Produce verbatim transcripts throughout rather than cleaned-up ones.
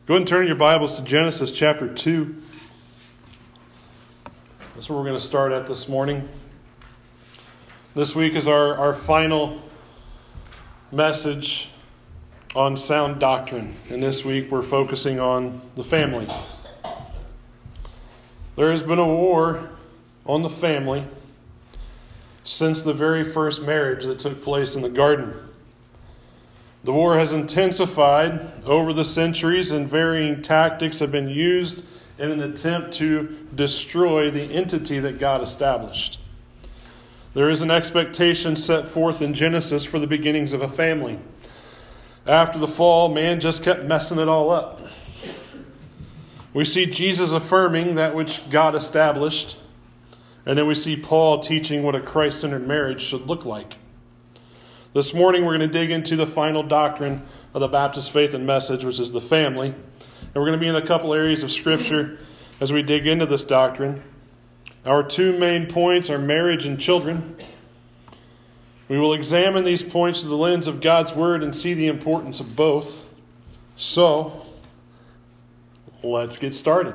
Go ahead and turn your Bibles to Genesis chapter two. That's where we're going to start at this morning. This week is our, our final message on sound doctrine. And this week we're focusing on the family. There has been a war on the family since the very first marriage that took place in the garden. The war has intensified over the centuries, and varying tactics have been used in an attempt to destroy the entity that God established. There is an expectation set forth in Genesis for the beginnings of a family. After the fall, man just kept messing it all up. We see Jesus affirming that which God established, and then we see Paul teaching what a Christ-centered marriage should look like. This morning we're going to dig into the final doctrine of the Baptist faith and message, which is the family. And we're going to be in a couple areas of Scripture as we dig into this doctrine. Our two main points are marriage and children. We will examine these points through the lens of God's Word and see the importance of both. So, let's get started.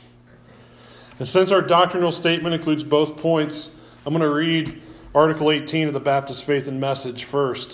And since our doctrinal statement includes both points, I'm going to read Article eighteen of the Baptist Faith and Message first.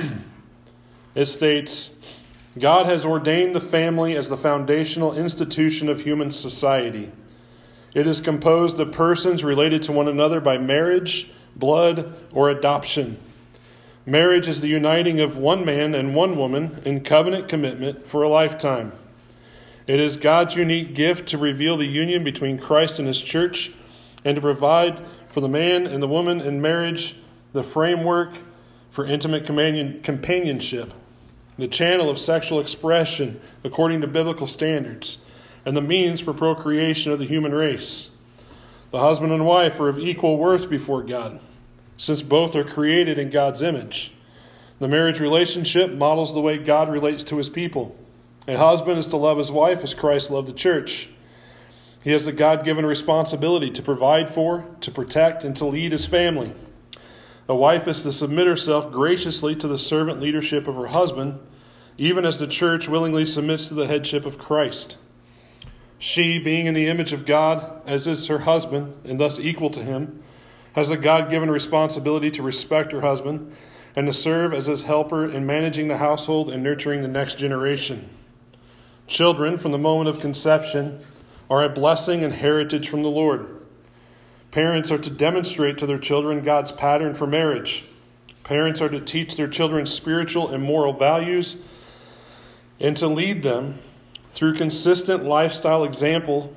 It states, God has ordained the family as the foundational institution of human society. It is composed of persons related to one another by marriage, blood, or adoption. Marriage is the uniting of one man and one woman in covenant commitment for a lifetime. It is God's unique gift to reveal the union between Christ and His church and to provide for the man and the woman in marriage the framework for intimate companion, companionship, the channel of sexual expression according to biblical standards, and the means for procreation of the human race. The husband and wife are of equal worth before God, since both are created in God's image. The marriage relationship models the way God relates to His people. A husband is to love his wife as Christ loved the church. He has the God-given responsibility to provide for, to protect, and to lead his family. A wife is to submit herself graciously to the servant leadership of her husband, even as the church willingly submits to the headship of Christ. She, being in the image of God, as is her husband, and thus equal to him, has a God-given responsibility to respect her husband and to serve as his helper in managing the household and nurturing the next generation. Children, from the moment of conception, are a blessing and heritage from the Lord. Parents are to demonstrate to their children God's pattern for marriage. Parents are to teach their children spiritual and moral values and to lead them through consistent lifestyle example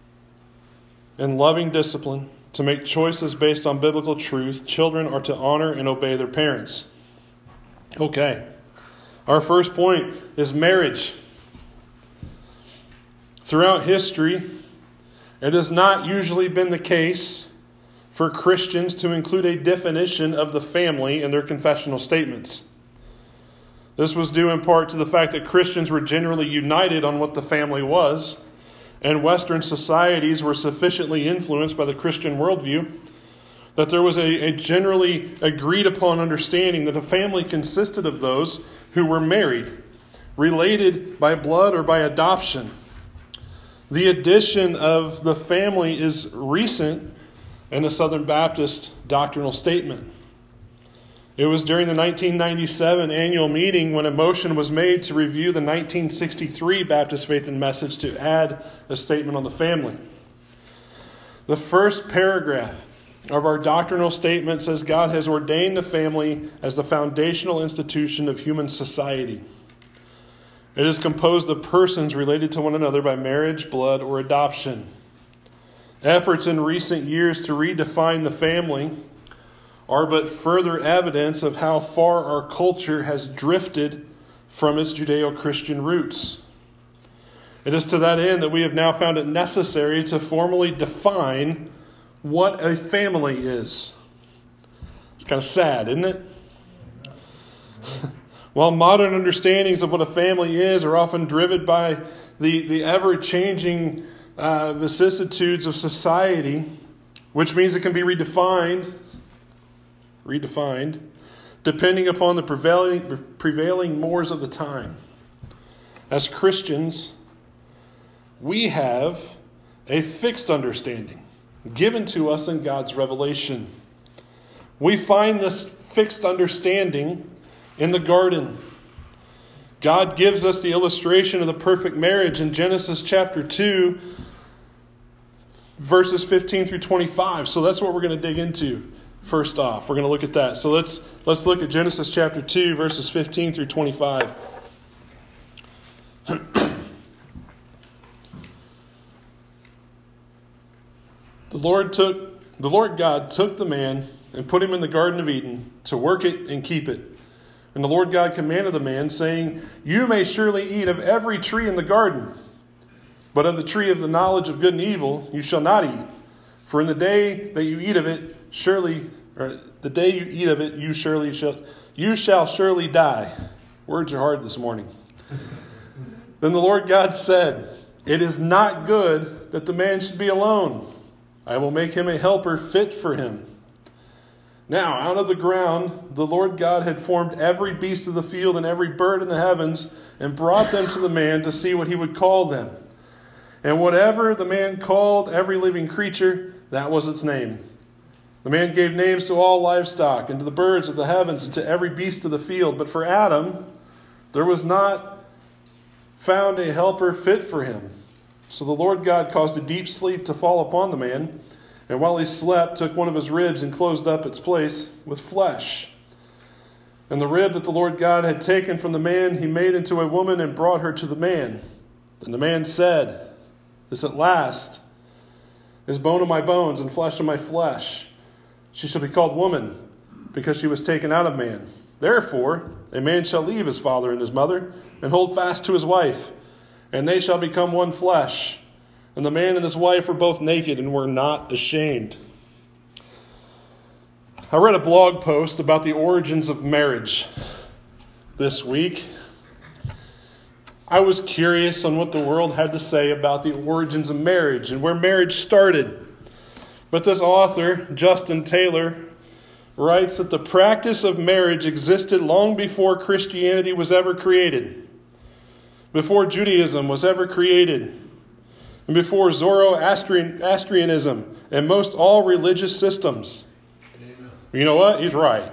and loving discipline to make choices based on biblical truth. Children are to honor and obey their parents. Okay, our first point is marriage. Throughout history, it has not usually been the case for Christians to include a definition of the family in their confessional statements. This was due in part to the fact that Christians were generally united on what the family was, and Western societies were sufficiently influenced by the Christian worldview that there was a, a generally agreed upon understanding that a family consisted of those who were married, related by blood or by adoption. The addition of the family is recent in the Southern Baptist doctrinal statement. It was during the nineteen ninety-seven annual meeting when a motion was made to review the nineteen sixty-three Baptist Faith and Message to add a statement on the family. The first paragraph of our doctrinal statement says God has ordained the family as the foundational institution of human society. It is composed of persons related to one another by marriage, blood, or adoption. Efforts in recent years to redefine the family are but further evidence of how far our culture has drifted from its Judeo-Christian roots. It is to that end that we have now found it necessary to formally define what a family is. It's kind of sad, isn't it? While modern understandings of what a family is are often driven by the, the ever-changing uh, vicissitudes of society, which means it can be redefined, redefined, depending upon the prevailing, prevailing mores of the time. As Christians, we have a fixed understanding given to us in God's revelation. We find this fixed understanding in the garden. God gives us the illustration of the perfect marriage in Genesis chapter two, verses fifteen through twenty-five. So that's what we're going to dig into first off. We're going to look at that. So let's let's look at Genesis chapter two, verses fifteen through twenty-five. The Lord took the Lord God took the man and put him in the Garden of Eden to work it and keep it. And the Lord God commanded the man, saying, "You may surely eat of every tree in the garden, but of the tree of the knowledge of good and evil you shall not eat. For in the day that you eat of it, surely, or the day you eat of it, you surely shall you shall surely die." Words are hard this morning. Then the Lord God said, "It is not good that the man should be alone. I will make him a helper fit for him." Now, out of the ground, the Lord God had formed every beast of the field and every bird in the heavens and brought them to the man to see what he would call them. And whatever the man called every living creature, that was its name. The man gave names to all livestock and to the birds of the heavens and to every beast of the field. But for Adam, there was not found a helper fit for him. So the Lord God caused a deep sleep to fall upon the man, and while he slept, took one of his ribs and closed up its place with flesh. And the rib that the Lord God had taken from the man, he made into a woman and brought her to the man. And the man said, "This at last is bone of my bones and flesh of my flesh. She shall be called woman, because she was taken out of man. Therefore, a man shall leave his father and his mother, and hold fast to his wife, and they shall become one flesh. And the man and his wife were both naked and were not ashamed." I read a blog post about the origins of marriage this week. I was curious on what the world had to say about the origins of marriage and where marriage started. But this author, Justin Taylor, writes that the practice of marriage existed long before Christianity was ever created, before Judaism was ever created, and before Zoroastrianism and most all religious systems. Amen. You know what? He's right.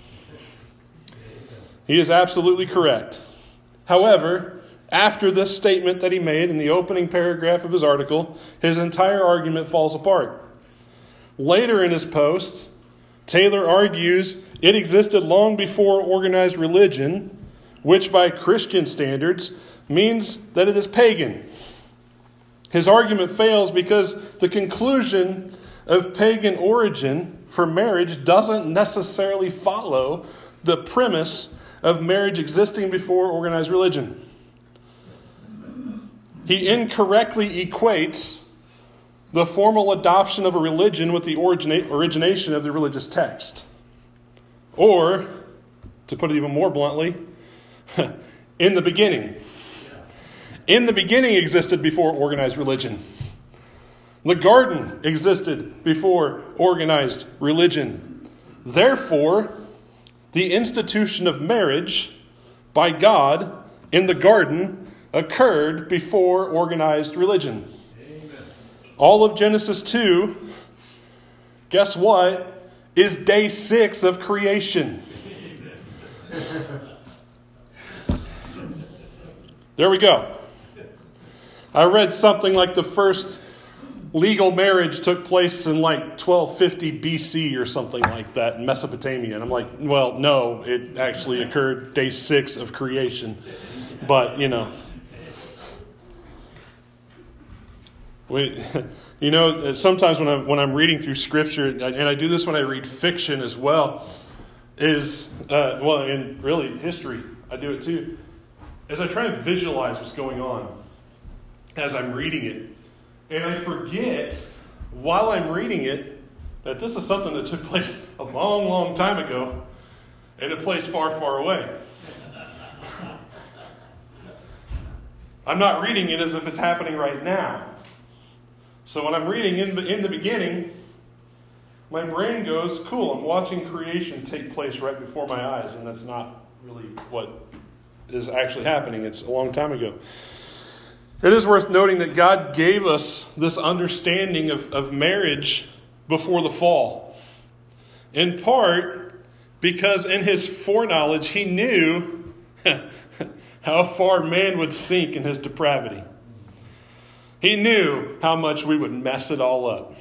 He is absolutely correct. However, after this statement that he made in the opening paragraph of his article, his entire argument falls apart. Later in his post, Taylor argues it existed long before organized religion, which by Christian standards means that it is pagan. His argument fails because the conclusion of pagan origin for marriage doesn't necessarily follow the premise of marriage existing before organized religion. He incorrectly equates the formal adoption of a religion with the origina- origination of the religious text. Or, to put it even more bluntly, in the beginning. In the beginning existed before organized religion. The garden existed before organized religion. Therefore, the institution of marriage by God in the garden occurred before organized religion. Amen. All of Genesis two, guess what, is day six of creation. There we go. I read something like the first legal marriage took place in like twelve fifty B C or something like that in Mesopotamia. And I'm like, well, no, it actually occurred day six of creation. But, you know. We, you know, sometimes when I'm, when I'm reading through Scripture, and I do this when I read fiction as well, is, uh, well, in really history, I do it too, as I try to visualize what's going on as I'm reading it. And I forget, while I'm reading it, that this is something that took place a long, long time ago in a place far, far away. I'm not reading it as if it's happening right now. So when I'm reading in the, in the beginning, my brain goes, cool, I'm watching creation take place right before my eyes, and that's not really what is actually happening. It's a long time ago. It is worth noting that God gave us this understanding of, of marriage before the fall. In part because in his foreknowledge, he knew how far man would sink in his depravity. He knew how much we would mess it all up.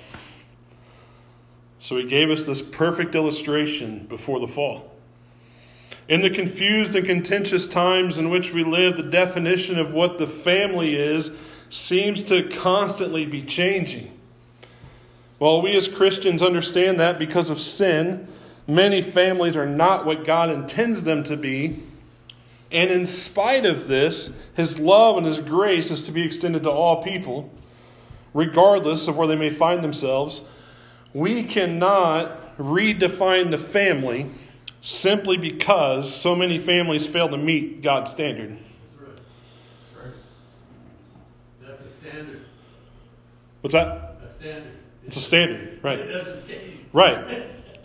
So he gave us this perfect illustration before the fall. In the confused and contentious times in which we live, the definition of what the family is seems to constantly be changing. While we as Christians understand that because of sin, many families are not what God intends them to be. And in spite of this, his love and his grace is to be extended to all people, regardless of where they may find themselves. We cannot redefine the family simply because so many families fail to meet God's standard. That's right. That's right. That's a standard. What's that? A standard. It's a standard, right? It doesn't change. Right.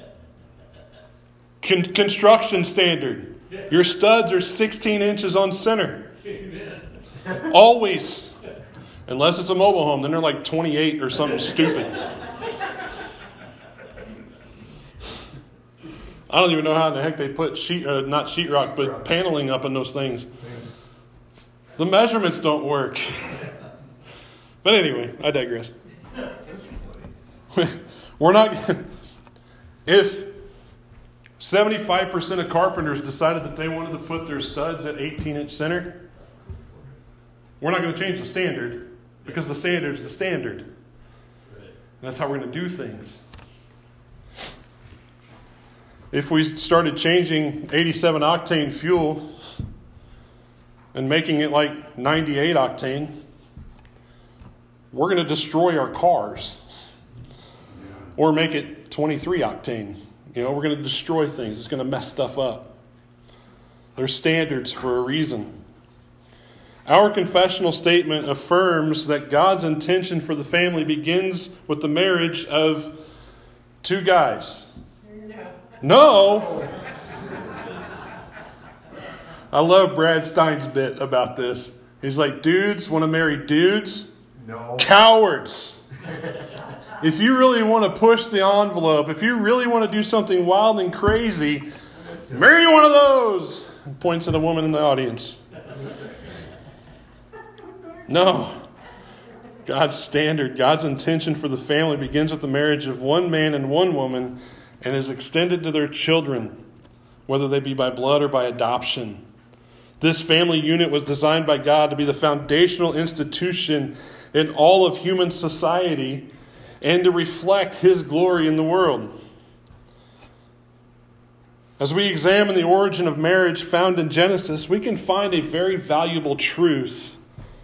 Con- construction standard. Your studs are sixteen inches on center. Amen. Always. Unless it's a mobile home, then they're like twenty-eight or something stupid. I don't even know how in the heck they put sheet, uh, not sheetrock, but paneling up in those things. The measurements don't work. But anyway, I digress. We're not. If seventy-five percent of carpenters decided that they wanted to put their studs at eighteen inch center, we're not going to change the standard because the standard is the standard. And that's how we're going to do things. If we started changing eighty-seven octane fuel and making it like ninety-eight octane, we're going to destroy our cars. Or make it twenty-three octane. You know, we're going to destroy things. It's going to mess stuff up. There's standards for a reason. Our confessional statement affirms that God's intention for the family begins with the marriage of two guys. No. I love Brad Stein's bit about this. He's like, dudes want to marry dudes? No. Cowards. If you really want to push the envelope, if you really want to do something wild and crazy, marry one of those. He points at a woman in the audience. No. God's standard, God's intention for the family begins with the marriage of one man and one woman and is extended to their children, whether they be by blood or by adoption. This family unit was designed by God to be the foundational institution in all of human society and to reflect his glory in the world. As we examine the origin of marriage found in Genesis, we can find a very valuable truth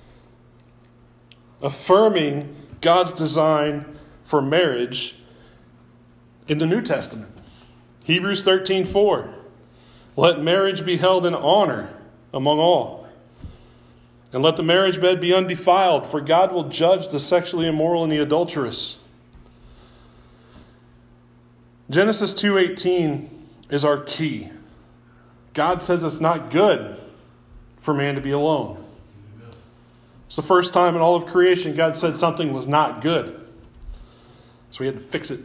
affirming God's design for marriage in the New Testament. Hebrews thirteen four. Let marriage be held in honor among all. And let the marriage bed be undefiled, for God will judge the sexually immoral and the adulterous. Genesis two eighteen is our key. God says it's not good for man to be alone. It's the first time in all of creation God said something was not good. So we had to fix it.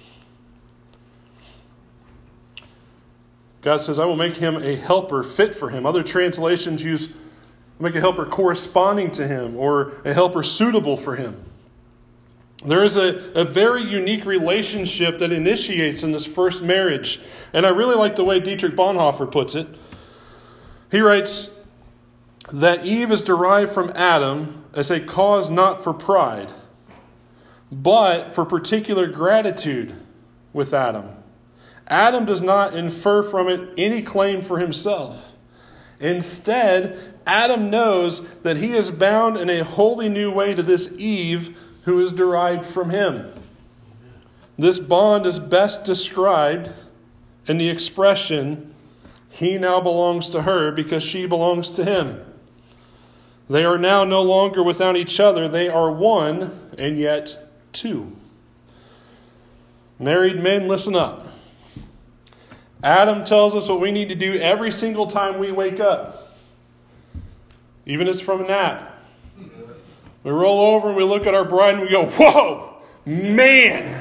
God says, I will make him a helper fit for him. Other translations use make a helper corresponding to him or a helper suitable for him. There is a, a very unique relationship that initiates in this first marriage. And I really like the way Dietrich Bonhoeffer puts it. He writes that Eve is derived from Adam as a cause not for pride, but for particular gratitude with Adam. Adam does not infer from it any claim for himself. Instead, Adam knows that he is bound in a wholly new way to this Eve who is derived from him. This bond is best described in the expression, he now belongs to her because she belongs to him. They are now no longer without each other. They are one and yet two. Married men, listen up. Adam tells us what we need to do every single time we wake up. Even if it's from a nap. We roll over and we look at our bride and we go, whoa, man.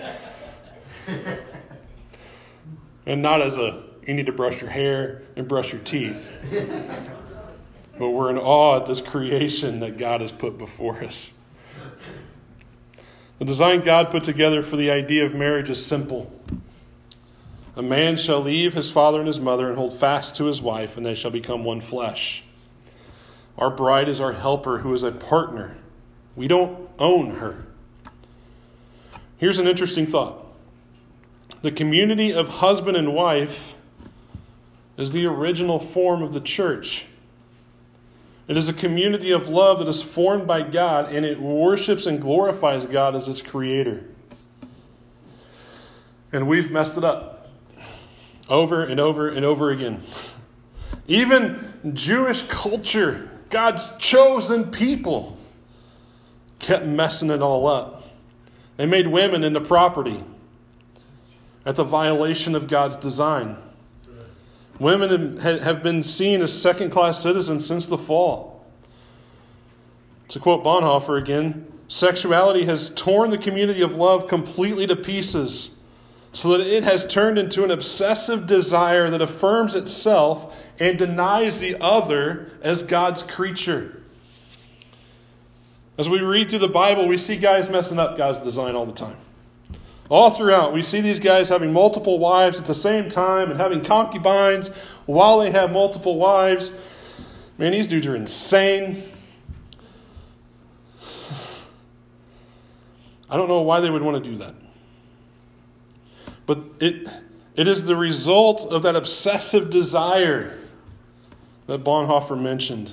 And not as a, you need to brush your hair and brush your teeth. But we're in awe at this creation that God has put before us. The design God put together for the idea of marriage is simple. A man shall leave his father and his mother and hold fast to his wife, and they shall become one flesh. Our bride is our helper who is a partner. We don't own her. Here's an interesting thought. The community of husband and wife is the original form of the church. It is a community of love that is formed by God, and it worships and glorifies God as its creator. And we've messed it up over and over and over again. Even Jewish culture, God's chosen people, kept messing it all up. They made women into property at the violation of God's design. Women have been seen as second-class citizens since the fall. To quote Bonhoeffer again, sexuality has torn the community of love completely to pieces, so that it has turned into an obsessive desire that affirms itself and denies the other as God's creature. As we read through the Bible, we see guys messing up God's design all the time. All throughout, we see these guys having multiple wives at the same time and having concubines while they have multiple wives. Man, these dudes are insane. I don't know why they would want to do that. But it it is the result of that obsessive desire that Bonhoeffer mentioned.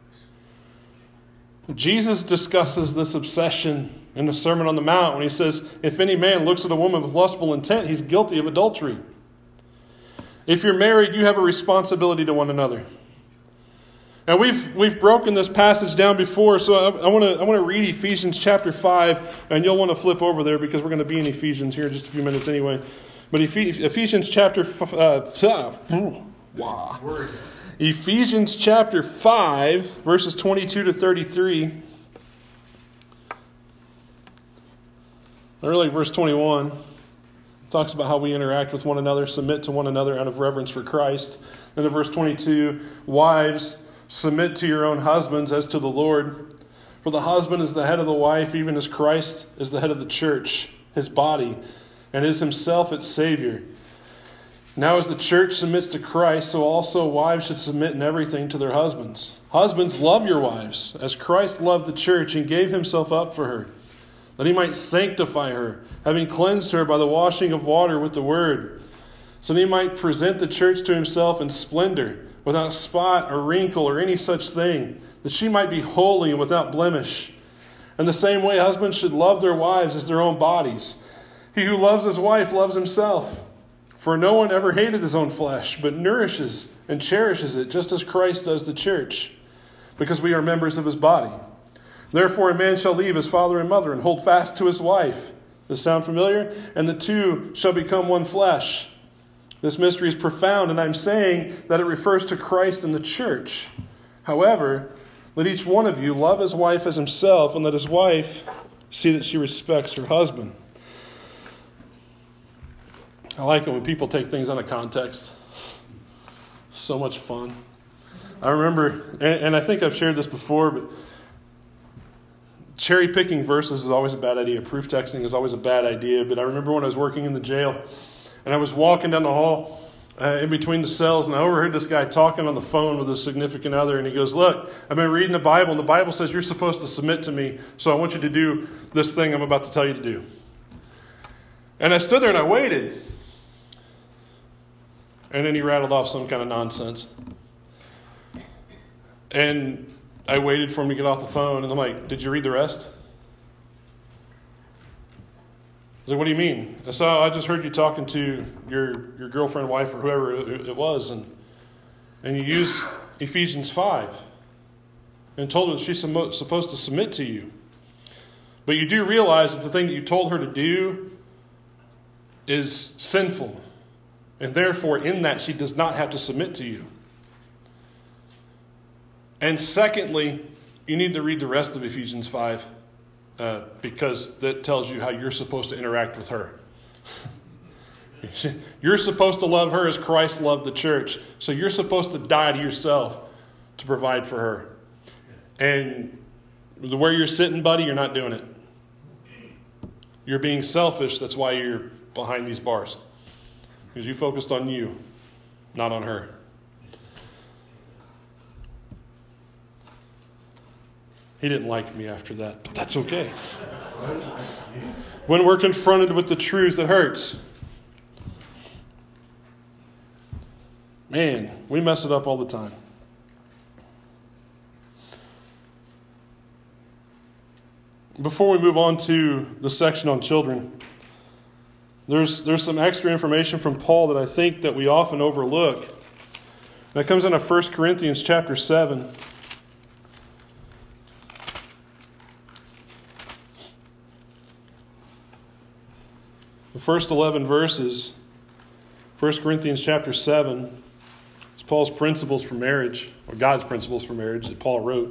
Jesus discusses this obsession in the Sermon on the Mount when he says, if any man looks at a woman with lustful intent, he's guilty of adultery. If you're married, you have a responsibility to one another. Now we've we've broken this passage down before, so I want to I want to read Ephesians chapter five, and you'll want to flip over there because we're going to be in Ephesians here in just a few minutes anyway. But Ephesians chapter uh, wow. Ephesians chapter five, verses twenty-two to thirty-three. Early verse twenty-one talks about how we interact with one another, submit to one another out of reverence for Christ. Then in verse twenty-two, wives, submit to your own husbands as to the Lord. For the husband is the head of the wife, even as Christ is the head of the church, his body, and is himself its Savior. Now as the church submits to Christ, so also wives should submit in everything to their husbands. Husbands, love your wives, as Christ loved the church and gave himself up for her, that he might sanctify her, having cleansed her by the washing of water with the word, so that he might present the church to himself in splendor, without spot or wrinkle or any such thing, that she might be holy and without blemish. In the same way, husbands should love their wives as their own bodies. He who loves his wife loves himself. For no one ever hated his own flesh, but nourishes and cherishes it, just as Christ does the church, because we are members of his body. Therefore, a man shall leave his father and mother and hold fast to his wife. Does this sound familiar? And the two shall become one flesh. This mystery is profound, and I'm saying that it refers to Christ and the church. However, let each one of you love his wife as himself, and let his wife see that she respects her husband. I like it when people take things out of context. So much fun. I remember, and, and I think I've shared this before, but cherry picking verses is always a bad idea. Proof texting is always a bad idea. But I remember when I was working in the jail, and I was walking down the hall uh, in between the cells, and I overheard this guy talking on the phone with his significant other, and he goes, look, I've been reading the Bible, and the Bible says you're supposed to submit to me, so I want you to do this thing I'm about to tell you to do. And I stood there and I waited. And then he rattled off some kind of nonsense. And I waited for him to get off the phone, and I'm like, did you read the rest? I was like, what do you mean? I said, I just heard you talking to your, your girlfriend, wife, or whoever it, it was, and and you use Ephesians five and told her that she's supposed to submit to you. But you do realize that the thing that you told her to do is sinful. And therefore, in that, she does not have to submit to you. And secondly, you need to read the rest of Ephesians five uh, because that tells you how you're supposed to interact with her. You're supposed to love her as Christ loved the church. So you're supposed to die to yourself to provide for her. And where you're sitting, buddy, you're not doing it. You're being selfish. That's why you're behind these bars. Because you focused on you, not on her. He didn't like me after that, but that's okay. When we're confronted with the truth, it hurts. Man, we mess it up all the time. Before we move on to the section on children, there's there's some extra information from Paul that I think that we often overlook. That comes out of First Corinthians chapter seven. The first eleven verses, First Corinthians chapter seven, is Paul's principles for marriage, or God's principles for marriage that Paul wrote.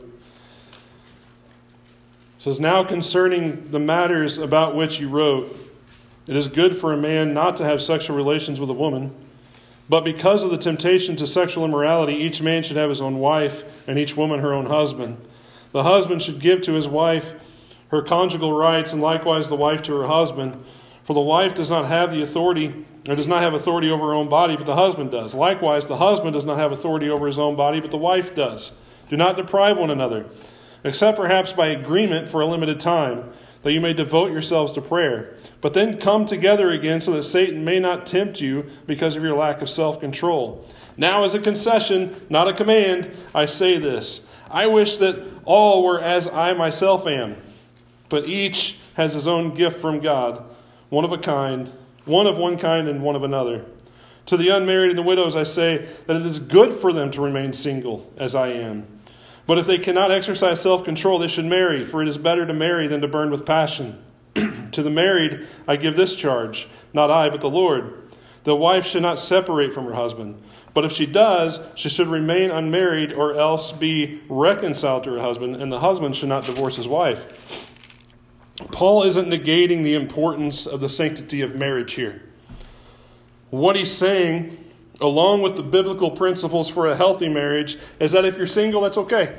It says, "Now concerning the matters about which you wrote, it is good for a man not to have sexual relations with a woman, but because of the temptation to sexual immorality, each man should have his own wife, and each woman her own husband. The husband should give to his wife her conjugal rights, and likewise the wife to her husband. For the wife does not have the authority, or does not have authority over her own body, but the husband does. Likewise, the husband does not have authority over his own body, but the wife does. Do not deprive one another, except perhaps by agreement for a limited time, that you may devote yourselves to prayer. But then come together again so that Satan may not tempt you because of your lack of self-control. Now as a concession, not a command, I say this. I wish that all were as I myself am, but each has his own gift from God, one of a kind, one of one kind and one of another. To the unmarried and the widows I say that it is good for them to remain single, as I am. But if they cannot exercise self-control, they should marry, for it is better to marry than to burn with passion. To the married I give this charge, not I, but the Lord. The wife should not separate from her husband. But if she does, she should remain unmarried or else be reconciled to her husband, and the husband should not divorce his wife." Paul isn't negating the importance of the sanctity of marriage here. What he's saying, along with the biblical principles for a healthy marriage, is that if you're single, that's okay.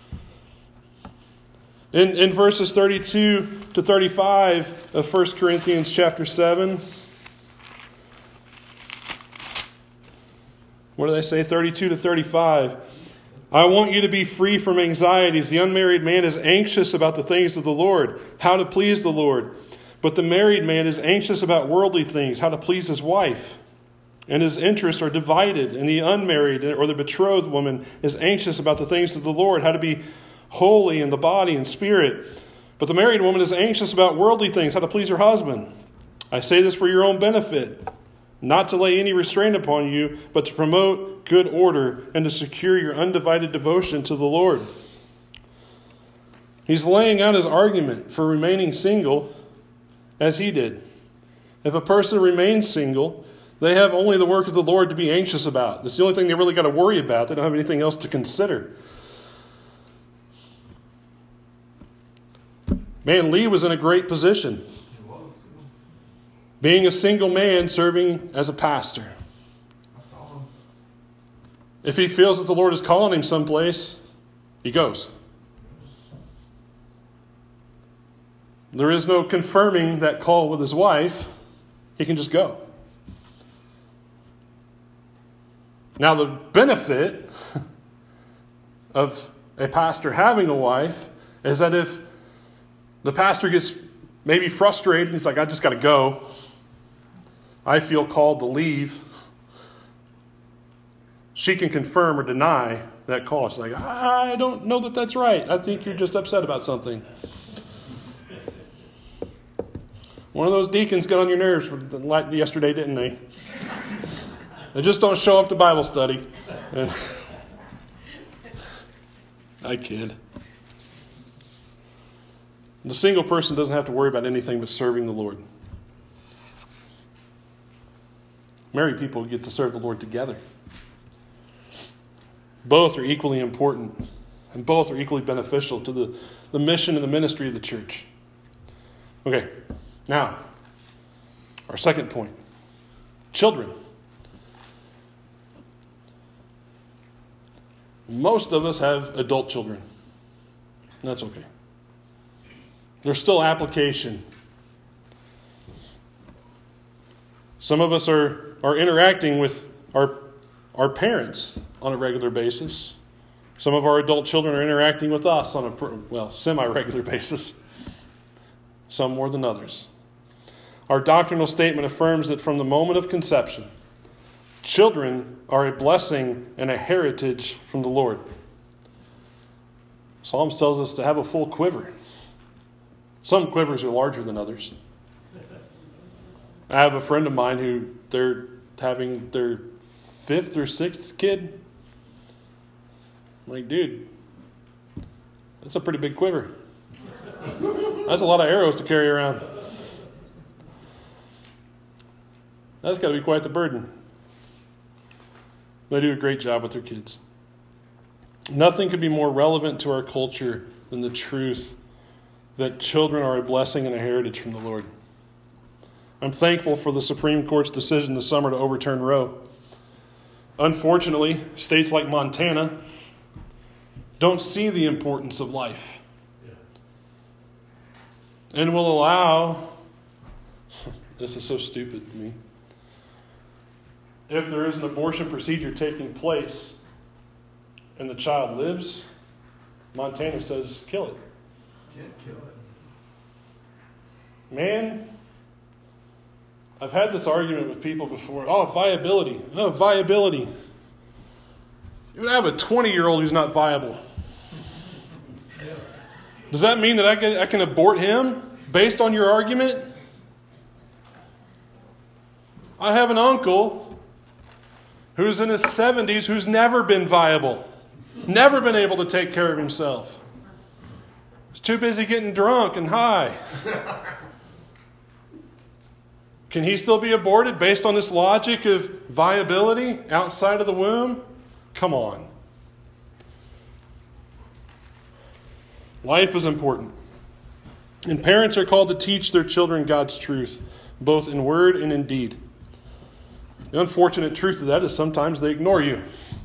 In, in verses thirty-two to thirty-five of First Corinthians chapter seven, what do they say? thirty-two to thirty-five. I want you to be free from anxieties. The unmarried man is anxious about the things of the Lord, how to please the Lord. But the married man is anxious about worldly things, how to please his wife. And his interests are divided. And the unmarried or the betrothed woman is anxious about the things of the Lord, how to be holy in the body and spirit. But the married woman is anxious about worldly things, how to please her husband. I say this for your own benefit, not to lay any restraint upon you, but to promote good order and to secure your undivided devotion to the Lord. He's laying out his argument for remaining single as he did. If a person remains single, they have only the work of the Lord to be anxious about. It's the only thing they really got to worry about. They don't have anything else to consider. Man, Lee was in a great position. Being a single man serving as a pastor. If he feels that the Lord is calling him someplace, he goes. There is no confirming that call with his wife. He can just go. Now, the benefit of a pastor having a wife is that if the pastor gets maybe frustrated, he's like, I just got to go. I feel called to leave. She can confirm or deny that call. She's like, I don't know that that's right. I think you're just upset about something. One of those deacons got on your nerves like yesterday, didn't they? They just don't show up to Bible study. And I kid. The single person doesn't have to worry about anything but serving the Lord. Married people get to serve the Lord together. Both are equally important. And both are equally beneficial to the, the mission and the ministry of the church. Okay, now, our second point. Children. Most of us have adult children. And that's okay. There's still application. Some of us are, are interacting with our, our parents on a regular basis. Some of our adult children are interacting with us on a, well, semi-regular basis. Some more than others. Our doctrinal statement affirms that from the moment of conception, children are a blessing and a heritage from the Lord. Psalms tells us to have a full quiver. Some quivers are larger than others. I have a friend of mine who they're having their fifth or sixth kid. I'm like, dude, that's a pretty big quiver. That's a lot of arrows to carry around. That's got to be quite the burden. They do a great job with their kids. Nothing could be more relevant to our culture than the truth that children are a blessing and a heritage from the Lord. I'm thankful for the Supreme Court's decision this summer to overturn Roe. Unfortunately, states like Montana don't see the importance of life and will allow, this is so stupid to me, if there is an abortion procedure taking place and the child lives, Montana says, kill it. Can't kill it. Man, I've had this argument with people before. Oh, viability. Oh, viability. You would have a twenty-year-old who's not viable. Does that mean that I can, I can abort him based on your argument? I have an uncle who's in his seventies who's never been viable. Never been able to take care of himself. He's too busy getting drunk and high. Can he still be aborted based on this logic of viability outside of the womb? Come on. Life is important. And parents are called to teach their children God's truth, both in word and in deed. The unfortunate truth of that is sometimes they ignore you.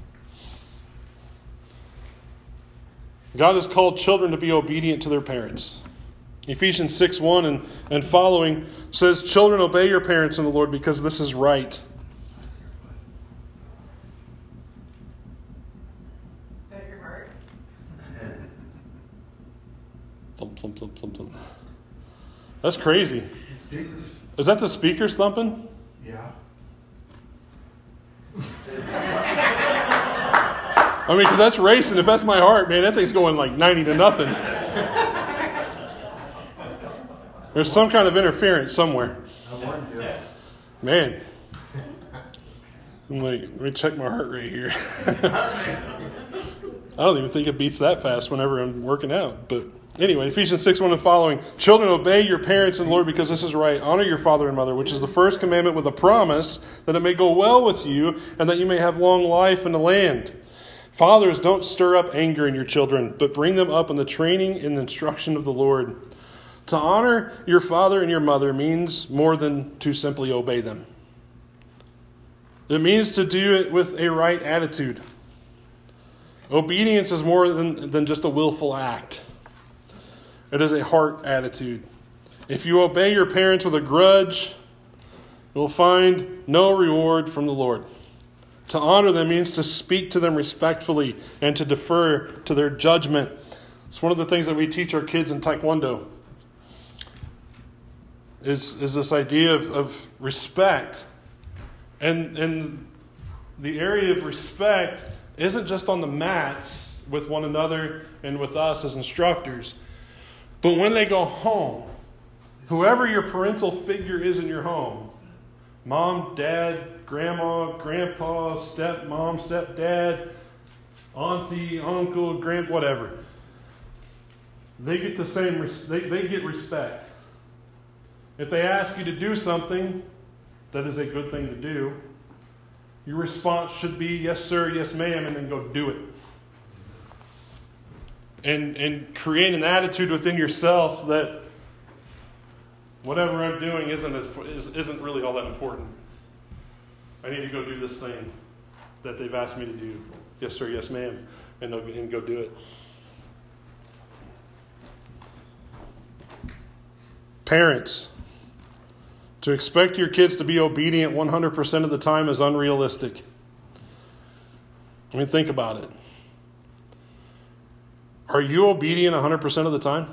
God has called children to be obedient to their parents. Ephesians six one and, and following says, children, obey your parents in the Lord because this is right. Is that your heart? Thump, thump, thump, thump, thump. That's crazy. Speakers. Is that the speakers thumping? Yeah. I mean, because that's racing. If that's my heart, man, that thing's going like ninety to nothing. There's some kind of interference somewhere. I want to. Man. I'm like, let me check my heart rate here. I don't even think it beats that fast whenever I'm working out. But anyway, Ephesians six one and following. Children, obey your parents in the Lord because this is right. Honor your father and mother, which is the first commandment with a promise that it may go well with you and that you may have long life in the land. Fathers, don't stir up anger in your children, but bring them up in the training and instruction of the Lord. To honor your father and your mother means more than to simply obey them. It means to do it with a right attitude. Obedience is more than, than just a willful act. It is a heart attitude. If you obey your parents with a grudge, you will find no reward from the Lord. To honor them means to speak to them respectfully and to defer to their judgment. It's one of the things that we teach our kids in Taekwondo. Is, is this idea of, of respect. And, and the area of respect isn't just on the mats with one another and with us as instructors. But when they go home, whoever your parental figure is in your home, mom, dad, grandma, grandpa, stepmom, stepdad, auntie, uncle, grand, whatever, they get the same, they, they get respect. If they ask you to do something that is a good thing to do, your response should be, yes, sir, yes, ma'am, and then go do it. and, and create an attitude within yourself that whatever I'm doing isn't, as, isn't really all that important. I need to go do this thing that they've asked me to do. Yes, sir, yes, ma'am. And, and go do it. Parents, to expect your kids to be obedient one hundred percent of the time is unrealistic. I mean, think about it. Are you obedient one hundred percent of the time?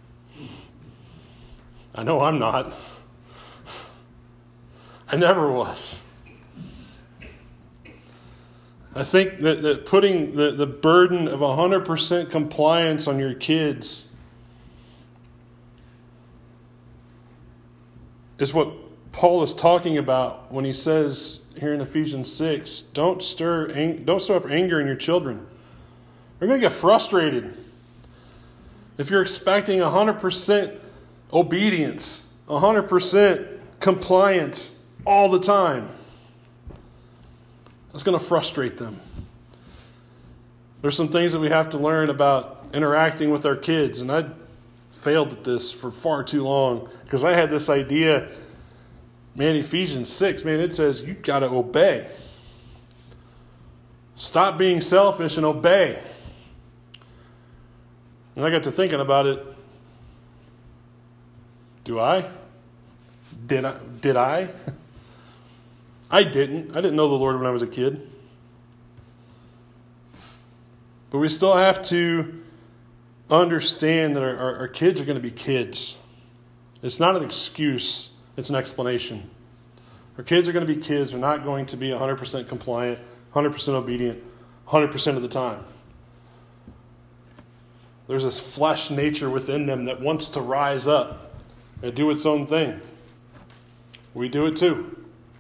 I know I'm not. I never was. I think that, that putting the, the burden of one hundred percent compliance on your kids is what Paul is talking about when he says here in Ephesians six, don't stir don't stir up anger in your children. They're going to get frustrated. If you're expecting one hundred percent obedience, one hundred percent compliance all the time, that's going to frustrate them. There's some things that we have to learn about interacting with our kids, and I failed at this for far too long because I had this idea, man, Ephesians six, man, it says you've got to obey. Stop being selfish and obey. And I got to thinking about it. Do I? Did I? Did I? I didn't. I didn't know the Lord when I was a kid. But we still have to understand that our, our, our kids are going to be kids. It's not an excuse. It's an explanation. Our kids are going to be kids. They're not going to be one hundred percent compliant, one hundred percent obedient, one hundred percent of the time. There's this flesh nature within them that wants to rise up and do its own thing. We do it too.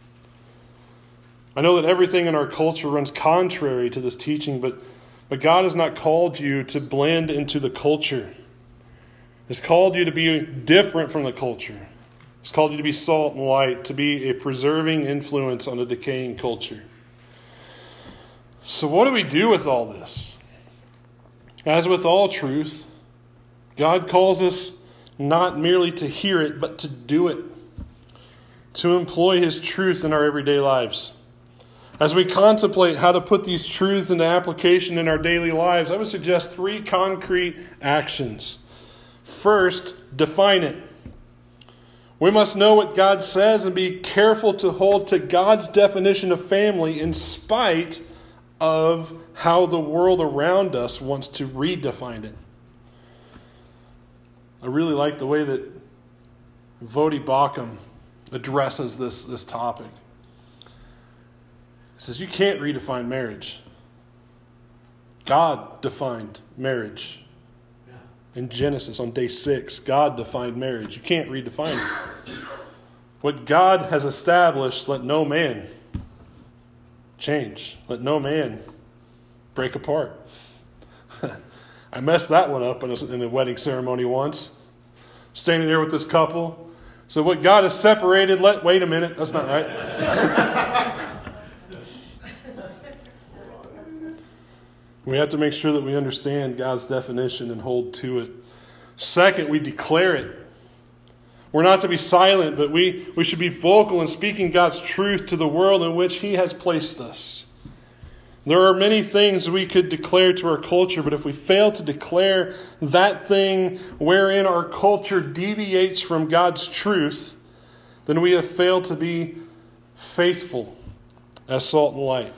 I know that everything in our culture runs contrary to this teaching, but, but God has not called you to blend into the culture. He's called you to be different from the culture. He's called you to be salt and light, to be a preserving influence on a decaying culture. So what do we do with all this? As with all truth, God calls us not merely to hear it, but to do it. To employ His truth in our everyday lives. As we contemplate how to put these truths into application in our daily lives, I would suggest three concrete actions. First, define it. We must know what God says and be careful to hold to God's definition of family in spite of how the world around us wants to redefine it. I really like the way that Voddie Baucham addresses this, this topic. He says, you can't redefine marriage. God defined marriage. In Genesis on day six, God defined marriage. You can't redefine it. What God has established, let no man change. Let no man break apart. I messed that one up in a, in a wedding ceremony once. Standing there with this couple. So what God has separated, let, wait a minute, that's not right. We have to make sure that we understand God's definition and hold to it. Second, we declare it. We're not to be silent, but we, we should be vocal in speaking God's truth to the world in which He has placed us. There are many things we could declare to our culture, but if we fail to declare that thing wherein our culture deviates from God's truth, then we have failed to be faithful as salt and light.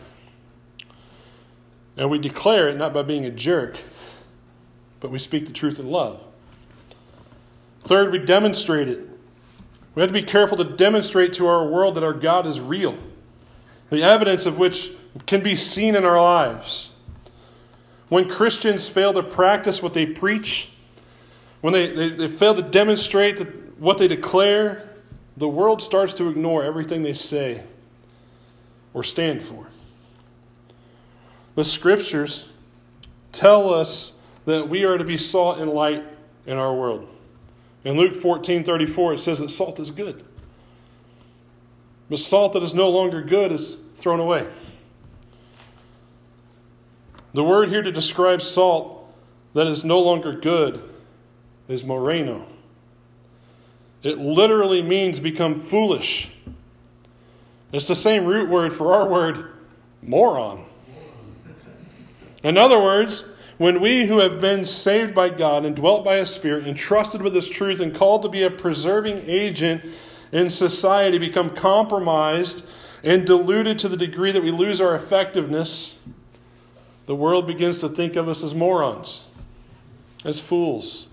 And we declare it not by being a jerk, but we speak the truth in love. Third, we demonstrate it. We have to be careful to demonstrate to our world that our God is real. The evidence of which can be seen in our lives. When Christians fail to practice what they preach, when they, they, they fail to demonstrate that what they declare, the world starts to ignore everything they say or stand for. The Scriptures tell us that we are to be salt and light in our world. In Luke fourteen thirty-four, it says that salt is good. But salt that is no longer good is thrown away. The word here to describe salt that is no longer good is moreno. It literally means become foolish. It's the same root word for our word moron. In other words, when we who have been saved by God and dwelt by His Spirit, entrusted with His truth and called to be a preserving agent in society, become compromised and diluted to the degree that we lose our effectiveness, the world begins to think of us as morons, as fools.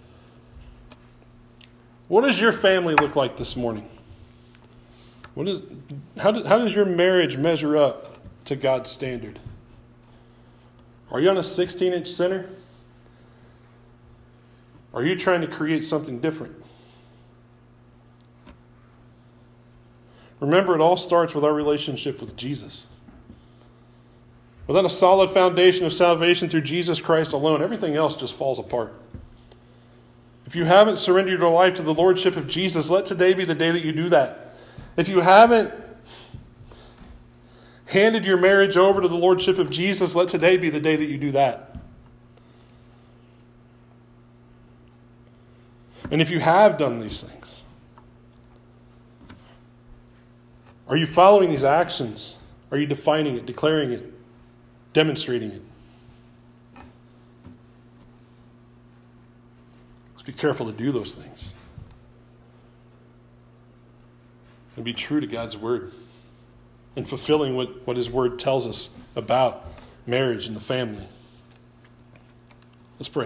What does your family look like this morning? What is, how, do, how does your marriage measure up to God's standard? Are you on a sixteen-inch center? Are you trying to create something different? Remember, it all starts with our relationship with Jesus. Without a solid foundation of salvation through Jesus Christ alone, everything else just falls apart. If you haven't surrendered your life to the Lordship of Jesus, let today be the day that you do that. If you haven't handed your marriage over to the Lordship of Jesus, let today be the day that you do that. And if you have done these things, are you following these actions? Are you defining it, declaring it, demonstrating it? Let's be careful to do those things. And be true to God's word. And fulfilling what, what His word tells us about marriage and the family. Let's pray.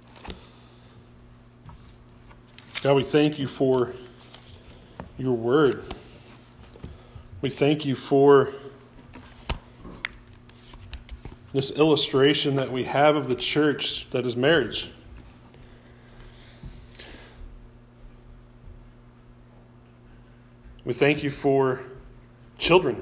God, we thank you for your word. We thank you for this illustration that we have of the church that is marriage. We thank you for children.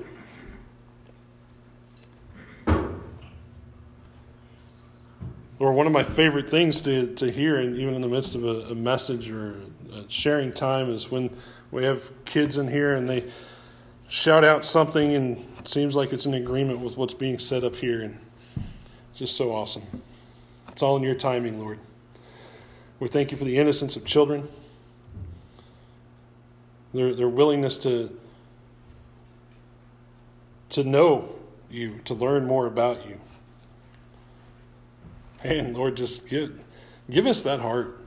Or one of my favorite things to, to hear, and even in the midst of a, a message or a sharing time, is when we have kids in here and they shout out something and it seems like it's in agreement with what's being said up here. And it's just so awesome. It's all in your timing, Lord. We thank you for the innocence of children. Their, their willingness to to know you, to learn more about you. And Lord, just give, give us that heart.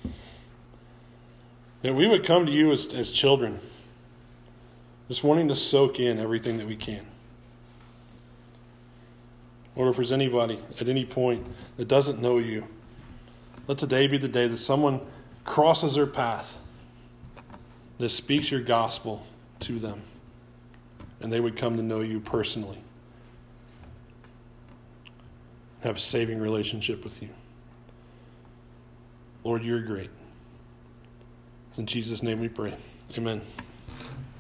That we would come to you as, as children, just wanting to soak in everything that we can. Lord, if there's anybody at any point that doesn't know you, let today be the day that someone crosses their path, that speaks your gospel to them, and they would come to know you personally, have a saving relationship with you. Lord, you're great. In Jesus' name we pray. Amen.